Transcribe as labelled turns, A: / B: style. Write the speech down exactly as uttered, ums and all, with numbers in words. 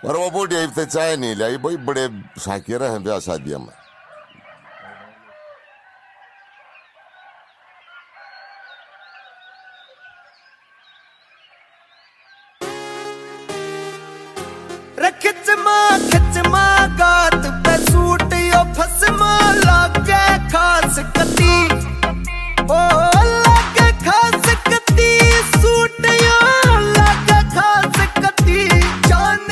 A: और वो बूढ़ी इतने चाय नहीं लाई भाई, बड़े शाकिर हैं ब्याह शादियों में।
B: खिच मां खिच मां